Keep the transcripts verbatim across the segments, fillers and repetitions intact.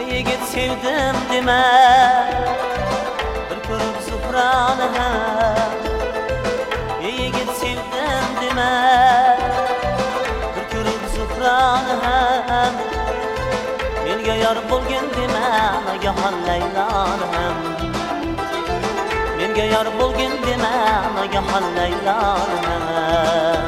yigit sevdim dema, bir ko'rib Zuhrani ham. Ey yigit sevdim dema, bir ko'rib Zuhrani ham. Menga yor bo'lgin dema, nagahon Layloni ham. Menga yor bo'lgin dema, nagahon Layloni ham.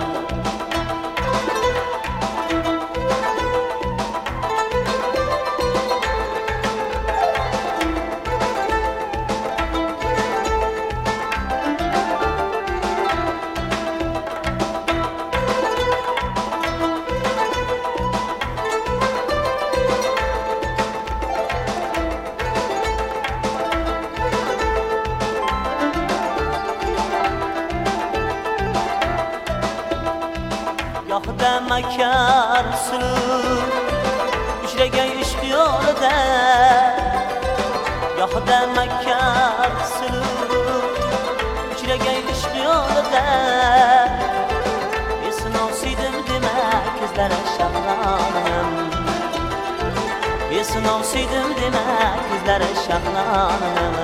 Yo'qda makar sulub uchragan ishq yo'lida, yo'qda makar sulub uchragan ishq yo'lida. Esno suydim dema, ko'zlari shamlonim. Esno suydim dema, ko'zlari shamlonim.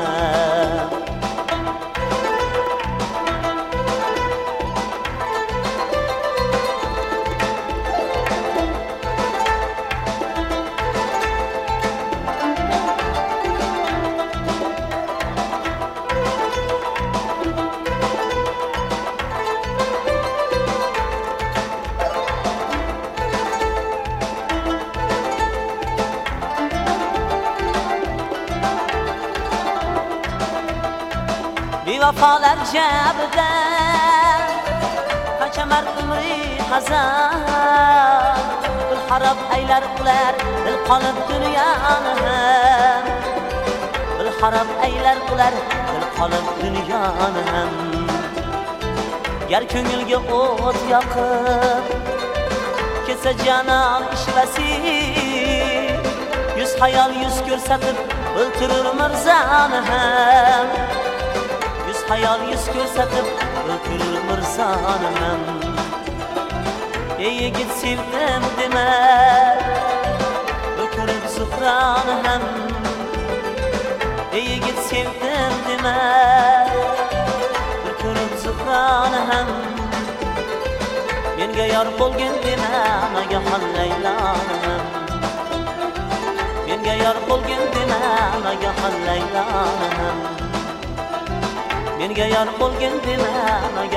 Bevafolar jabida qancha mard umri hazan, bir xarob aylar ular dil qolib dunyoni ham. Bir xarob aylar ular dil qolib dunyoni ham. Gar ko'ngilga o't yoqib ketsa janon ishvasi, yuz xayol yuz ko'rsatib o'ltirir mirzoni ham. Hayal yüz ko'rsatib o'ltirir mirzoni ham. Ey yigit sevdim dema, bir ko'rib Zuhrani ham. Ey yigit sevdim dema, bir ko'rib Zuhrani ham. Menga yor bo'lgin dema, nagahon Layloni ham. Menga yor bo'lgin dema, nagahon Layloni ham. Menga yor bo'lgin dema,